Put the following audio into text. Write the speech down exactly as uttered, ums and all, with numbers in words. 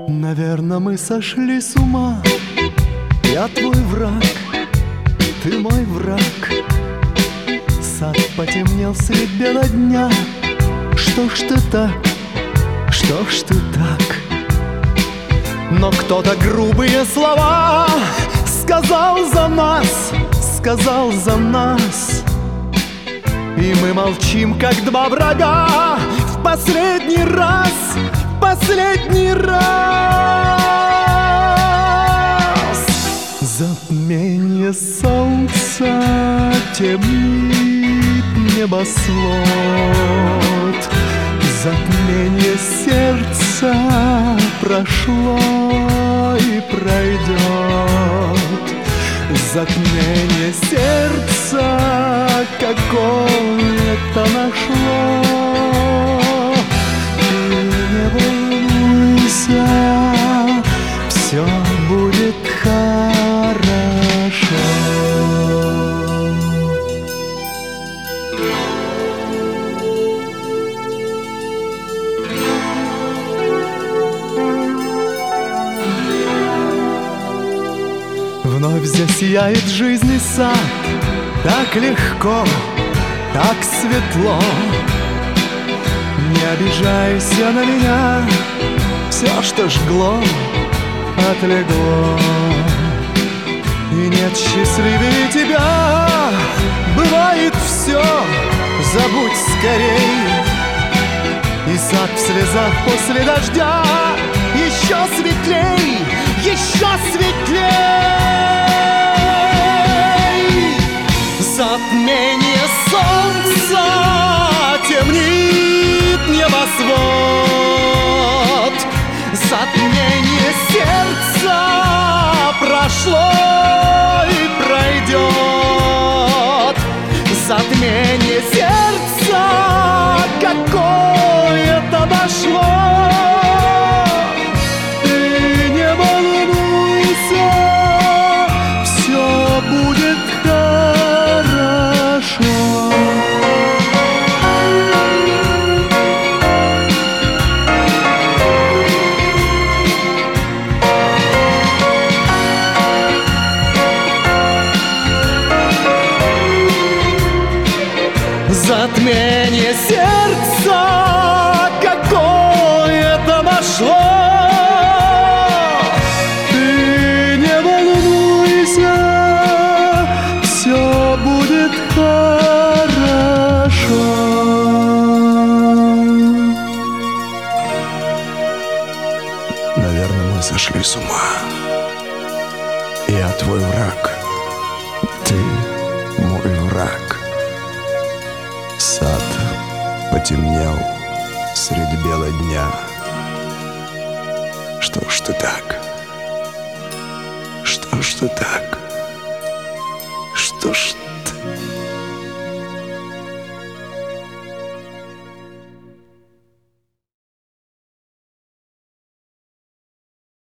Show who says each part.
Speaker 1: Наверно, мы сошли с ума. Я твой враг, ты мой враг. Сад потемнел средь бела дня. Что ж ты так, что ж ты так? Но кто-то грубые слова сказал за нас, сказал за нас. И мы молчим, как два врага. В последний раз, в последний раз. Затмение солнца темнит небосвод. Затмение сердца прошло и пройдет. Затмение сердца какое-то нашло. Ты не волнуйся, все будет хорошо. Вновь засияет жизни сад. Так легко, так светло. Не обижайся на меня. Все, что жгло, отлегло. И нет счастливее тебя. Бывает все, забудь скорей. И сад в слезах после дождя еще светлей, еще светлей. Затмение солнца темнит небосвод. Затмение сердца прошло и пройдет. Затмение сердца какое-то нашло. Ты не волнуйся, все будет хорошо. Затмение сердца какое-то нашло. Ты не волнуйся, все будет хорошо. Наверное, мы сошли с ума. Я твой враг, ты мой враг. Сад потемнел среди бела дня. Что ж ты так? Что ж ты так? Что ж